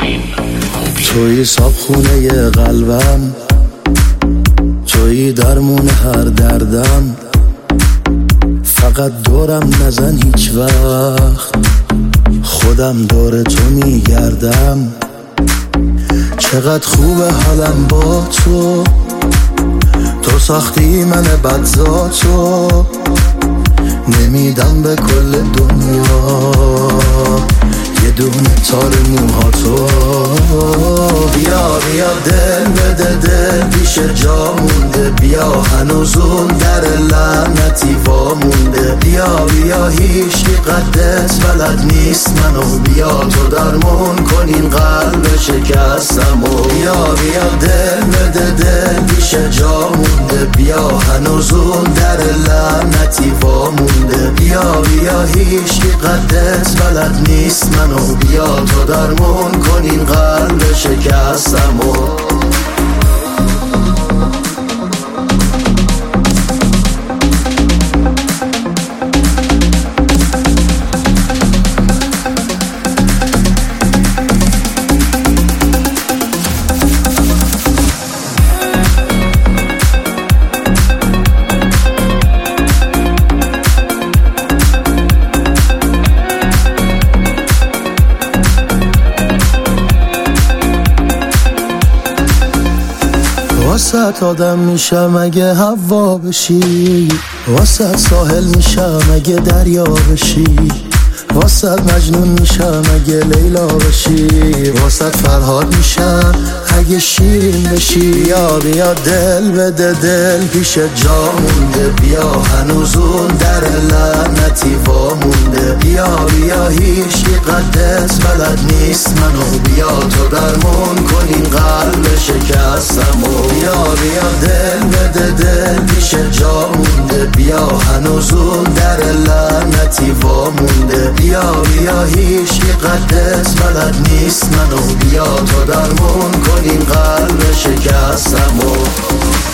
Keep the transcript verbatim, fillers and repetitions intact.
توی صابخونه قلبم، توی درمون هر دردم، فقط دورم نزن هیچ وقت، خودم دور تو میگردم. چقدر خوبه حالم با تو، تو ساختی من بدذاتو، نمیدم به کل دنیا یه دونه تار موهاتو. بیا بیا دل بده دل پیش جا مونده، بیا هنوز اون در لعنتی وا مونده. بیا بیا هیچکی قدس بلد نیست منو، بیا تو درمون کن این قلب شکستمو. بیا بیا دل بده دل پیش جا مونده، بیا هنوز اون در لعنتی وا مونده. بیا بیا هیچکی قدس بلد نیست منو، بیا تو درمون کن این قلب شکستمو. واسه آدم میشم اگه هوا بشی، واسه ساحل میشم اگه دریا بشی، واسه مجنون میشم اگه لیلا بشی، واسه فرهاد میشم اگه شیرین بشی. بیا بیا دل بده دل پیش جا مونده، بیا هنوز اون در لعنتی وا مونده. بیا بیا هیچکی قدس بلد نیست منو، بیا تو درمون کن این قلب شکستمو. بیا بیا دل بده دل پیش جا مونده، بیا هنوز اون در لعنتی وا مونده. بیا بیا هیچکی قدس بلد نیست منو، بیا تو درمون کن این قلب شکستمو.